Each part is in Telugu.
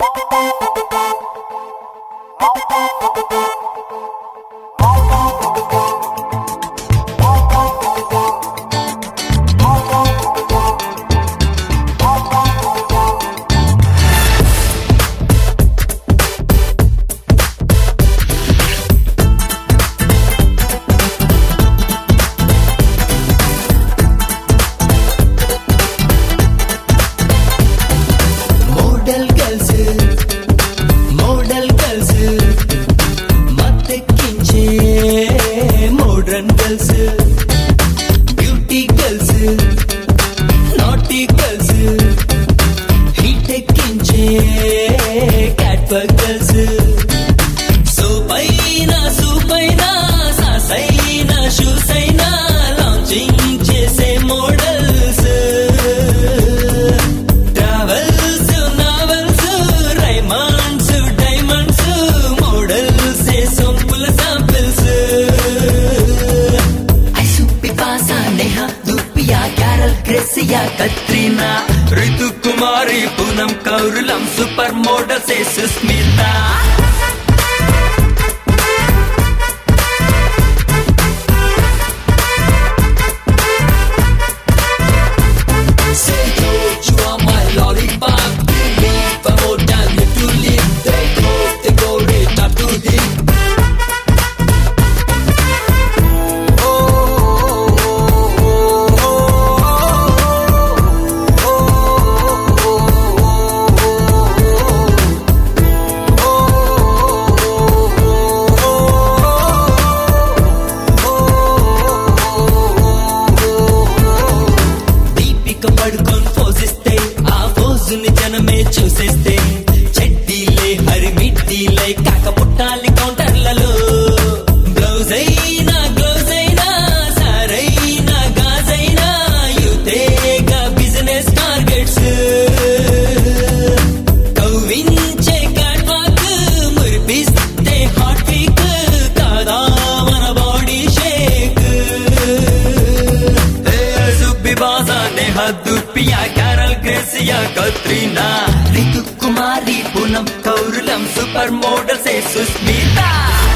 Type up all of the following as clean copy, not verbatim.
कतरीना, ऋतु कुमारी, पूनम कौरलम, सुपर मॉडल से सुस्मिता। జనమే చూసేస్తే చెడ్డీలే హరిమిట్టీలే కాక పుట్టాలి కౌంటర్లలో బ్లౌజ్ అయినా గ్లౌజ్ అయినా సారైనా గాజైనా యూతేగా బిజినెస్ టార్గెట్స్ కవ్వించే క్యాట్ వాక్ మురిపిస్తే హాట్ వీక్ కాదా మన బాడీ షేక్ సుబ్బి బాజా నేహా దుర్పియా ग्रेसिया कतरीना, ऋतु कुमारी, पूनम कौरलम, सुपर मॉडल से Sushmita.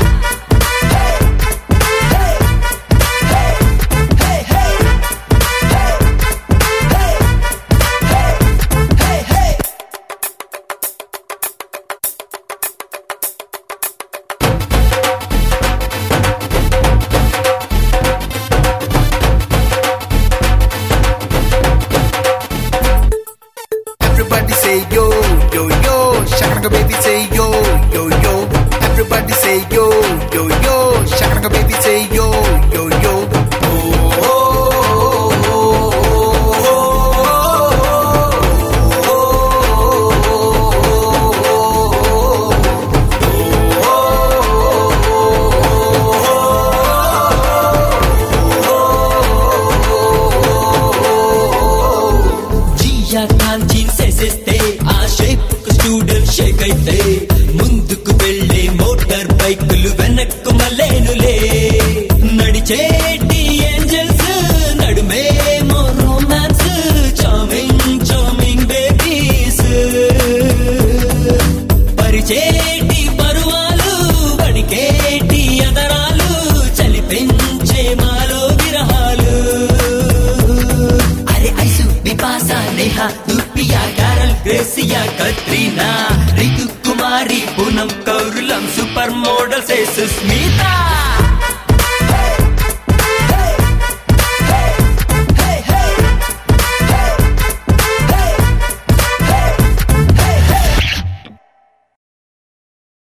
Everybody say yo, yo, yo. Shakalaka baby say yo, yo, yo. Everybody say yo, yo, yo. Shakalaka baby say yo, yo, yo. Oh, oh, oh, Sheikh అయితే ముందుకు వెళ్ళే మోటార్ బైకులు వెనక్కు మలేనులే నడిచేటి ఏంజల్స్ నడుమేమో రొమాన్స్ చామింగ్ చామింగ్ బేబీస్ పరిచేటి పరువాలు వడికేటి అదరాలు చలి పెంచే మాలో విరహాలు అరే ఐసు బిపాసా నేహా దుర్పియా క్యారల్ గ్రేసియా कतरीना, ऋतु कुमारी, पूनम कौरलम, सुपर मॉडल से सुस्मिता।